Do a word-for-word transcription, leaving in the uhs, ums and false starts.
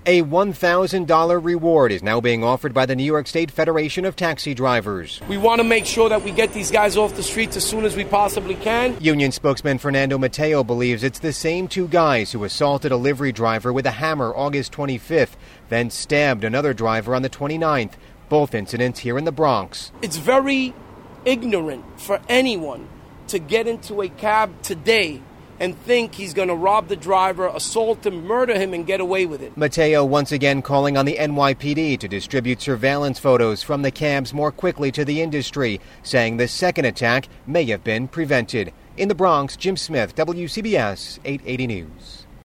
A one thousand dollars reward is now being offered by the New York State Federation of Taxi Drivers. We want to make sure that we get these guys off the streets as soon as we possibly can. Union spokesman Fernando Mateo believes it's the same two guys who assaulted a livery driver with a hammer August twenty-fifth, then stabbed another driver on the twenty-ninth. Both incidents here in the Bronx. It's very ignorant for anyone to get into a cab today and think he's going to rob the driver, assault him, murder him, and get away with it. Mateo once again calling on the N Y P D to distribute surveillance photos from the cabs more quickly to the industry, saying the second attack may have been prevented. In the Bronx, Jim Smith, W C B S eight eighty News.